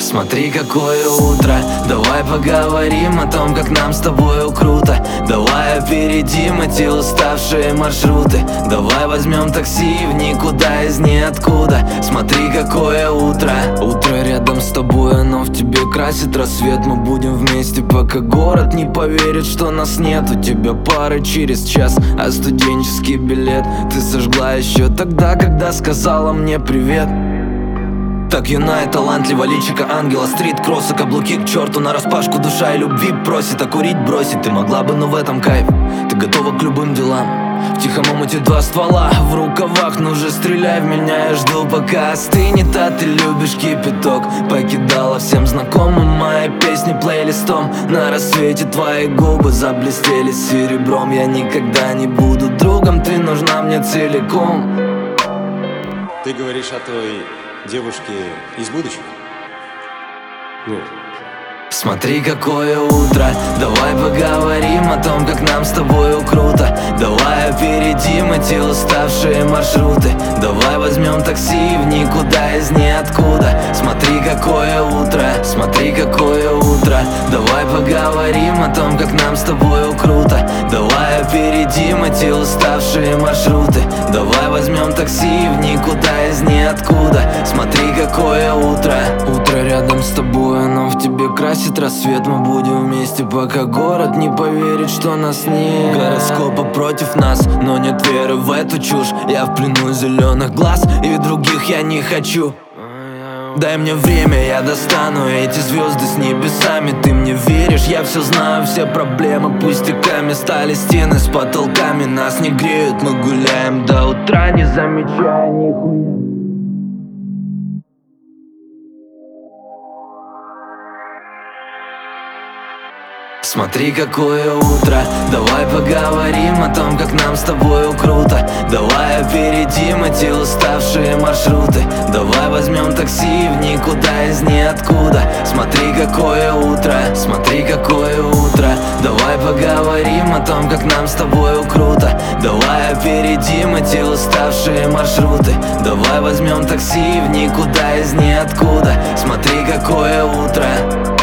Смотри, какое утро, давай поговорим о том, как нам с тобою круто. Давай опередим эти уставшие маршруты. Давай возьмем такси в никуда из ниоткуда. Смотри, какое утро. Утро рядом с тобой, оно в тебе красит рассвет. Мы будем вместе, пока город не поверит, что нас нет. У тебя пары через час, а студенческий билет ты сожгла еще тогда, когда сказала мне привет. Так юна и талантлива, личико ангела, стрит-кроссы, каблуки к черту нараспашку, душа и любви просит, а курить бросить ты могла бы, но в этом кайф. Ты готова к любым делам, в тихом омуте два ствола в рукавах, ну же стреляй в меня, я жду пока остынет. А ты любишь кипяток, покидала всем знакомым мои песни плейлистом. На рассвете твои губы заблестели серебром. Я никогда не буду другом, ты нужна мне целиком. Ты говоришь о той девушки из будущего? Нет. Смотри, какое утро, давай поговорим о том, как нам с тобою круто. Давай опередим эти уставшие маршруты. Давай возьмем такси в никуда из ниоткуда. Смотри, какое утро, смотри, какое утро. Давай поговорим о том, как нам с тобою круто. Давай опередим эти уставшие маршруты. Давай возьмем такси в никуда из ниоткуда. Смотри, какое утро. Утро рядом с тобой, оно в тебе красит рассвет. Мы будем вместе, пока город не поверит, что нас нет. Гороскопы против нас, но нет веры в эту чушь. Я в плену зеленых глаз, и других я не хочу. Дай мне время, я достану эти звезды с небесами. Ты мне веришь, я все знаю, все проблемы пустяками. Стали стены с потолками, нас не греют, мы гуляем до утра, не замечая нихуя. Смотри, какое утро, давай поговорим о том, как нам с тобою круто. Давай опередим эти уставшие маршруты. Давай возьмем такси в никуда из ниоткуда. Смотри, какое утро, смотри, какое утро. Давай поговорим о том, как нам с тобою круто. Давай опередим эти уставшие маршруты. Давай возьмем такси в никуда из ниоткуда. Смотри, какое утро.